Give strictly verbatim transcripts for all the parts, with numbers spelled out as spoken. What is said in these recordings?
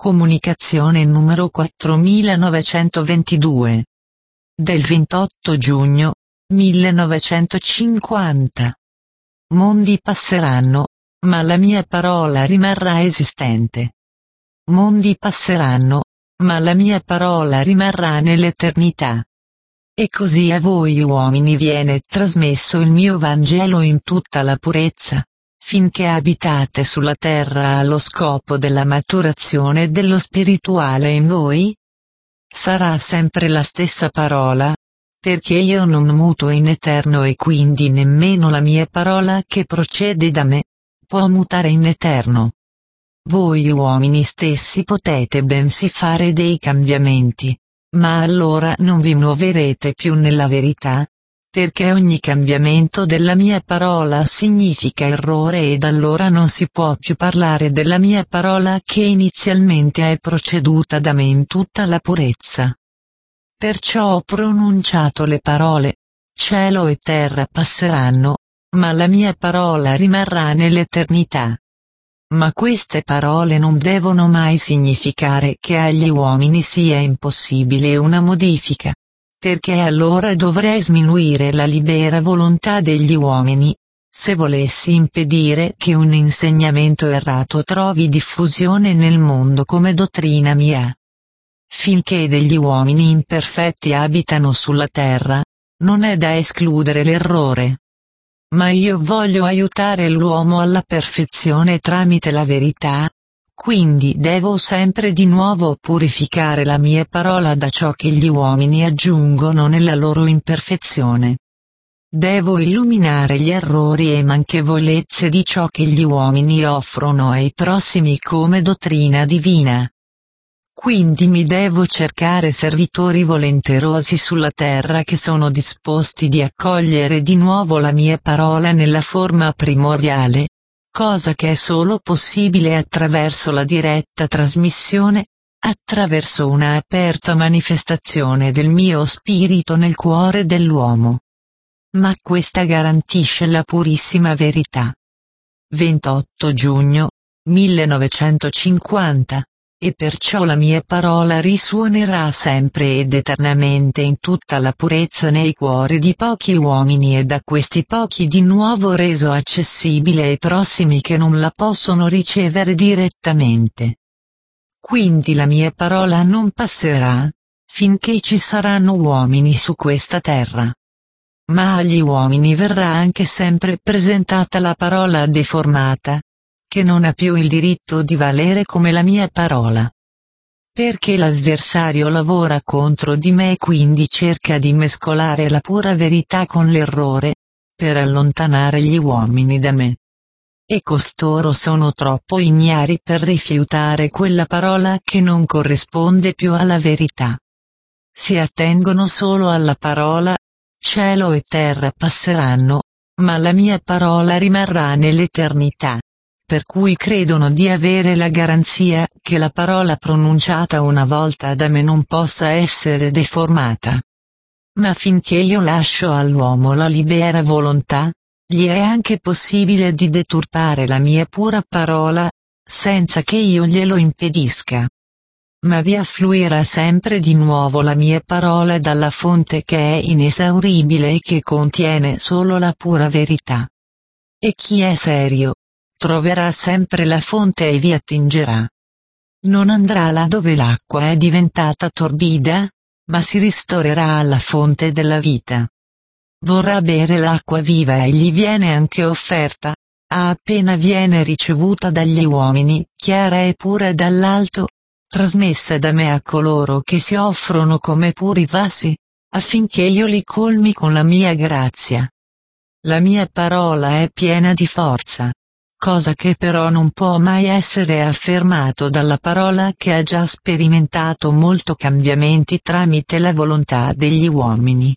Comunicazione numero quattromilanovecentoventidue. Del ventotto giugno millenovecentocinquanta. Mondi passeranno, ma la mia parola rimarrà esistente. Mondi passeranno, ma la mia parola rimarrà nell'eternità. E così a voi uomini viene trasmesso il mio Vangelo in tutta la purezza, finché abitate sulla terra allo scopo della maturazione dello spirituale in voi? Sarà sempre la stessa parola, perché io non muto in eterno e quindi nemmeno la mia parola che procede da me, può mutare in eterno. Voi uomini stessi potete bensì fare dei cambiamenti, ma allora non vi muoverete più nella verità, perché ogni cambiamento della mia parola significa errore ed allora non si può più parlare della mia parola che inizialmente è proceduta da me in tutta la purezza. Perciò ho pronunciato le parole, cielo e terra passeranno, ma la mia parola rimarrà nell'eternità. Ma queste parole non devono mai significare che agli uomini sia impossibile una modifica, perché allora dovrei sminuire la libera volontà degli uomini, se volessi impedire che un insegnamento errato trovi diffusione nel mondo come dottrina mia. Finché degli uomini imperfetti abitano sulla terra, non è da escludere l'errore. Ma io voglio aiutare l'uomo alla perfezione tramite la verità, quindi devo sempre di nuovo purificare la mia parola da ciò che gli uomini aggiungono nella loro imperfezione. Devo illuminare gli errori e manchevolezze di ciò che gli uomini offrono ai prossimi come dottrina divina. Quindi mi devo cercare servitori volenterosi sulla terra che sono disposti di accogliere di nuovo la mia parola nella forma primordiale, cosa che è solo possibile attraverso la diretta trasmissione, attraverso una aperta manifestazione del mio spirito nel cuore dell'uomo. Ma questa garantisce la purissima verità. ventotto giugno millenovecentocinquanta. E perciò la mia parola risuonerà sempre ed eternamente in tutta la purezza nei cuori di pochi uomini e da questi pochi di nuovo reso accessibile ai prossimi che non la possono ricevere direttamente. Quindi la mia parola non passerà, finché ci saranno uomini su questa terra. Ma agli uomini verrà anche sempre presentata la parola deformata, che non ha più il diritto di valere come la mia parola. Perché l'avversario lavora contro di me e quindi cerca di mescolare la pura verità con l'errore, per allontanare gli uomini da me. E costoro sono troppo ignari per rifiutare quella parola che non corrisponde più alla verità. Si attengono solo alla parola, cielo e terra passeranno, ma la mia parola rimarrà nell'eternità. Per cui credono di avere la garanzia che la parola pronunciata una volta da me non possa essere deformata. Ma finché io lascio all'uomo la libera volontà, gli è anche possibile di deturpare la mia pura parola, senza che io glielo impedisca. Ma vi affluirà sempre di nuovo la mia parola dalla fonte che è inesauribile e che contiene solo la pura verità. E chi è serio troverà sempre la fonte e vi attingerà. Non andrà là dove l'acqua è diventata torbida, ma si ristorerà alla fonte della vita. Vorrà bere l'acqua viva e gli viene anche offerta, a appena viene ricevuta dagli uomini, chiara e pura dall'alto, trasmessa da me a coloro che si offrono come puri vasi, affinché io li colmi con la mia grazia. La mia parola è piena di forza. Cosa che però non può mai essere affermato dalla parola che ha già sperimentato molti cambiamenti tramite la volontà degli uomini.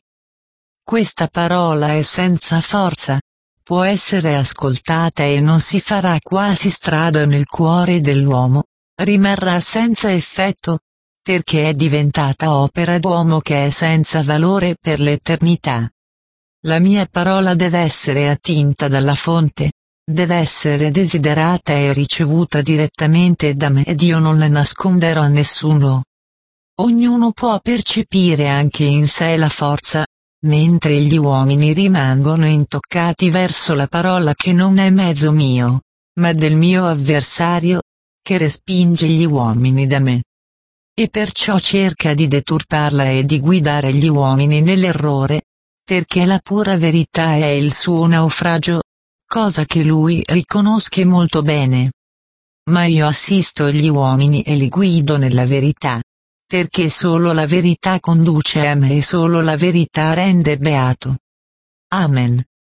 Questa parola è senza forza, può essere ascoltata e non si farà quasi strada nel cuore dell'uomo, rimarrà senza effetto, perché è diventata opera d'uomo che è senza valore per l'eternità. La mia parola deve essere attinta dalla fonte, deve essere desiderata e ricevuta direttamente da me ed io non la nasconderò a nessuno. Ognuno può percepire anche in sé la forza, mentre gli uomini rimangono intoccati verso la parola che non è mezzo mio, ma del mio avversario, che respinge gli uomini da me. E perciò cerca di deturparla e di guidare gli uomini nell'errore, perché la pura verità è il suo naufragio, cosa che lui riconosce molto bene. Ma io assisto gli uomini e li guido nella verità, perché solo la verità conduce a me e solo la verità rende beato. Amen.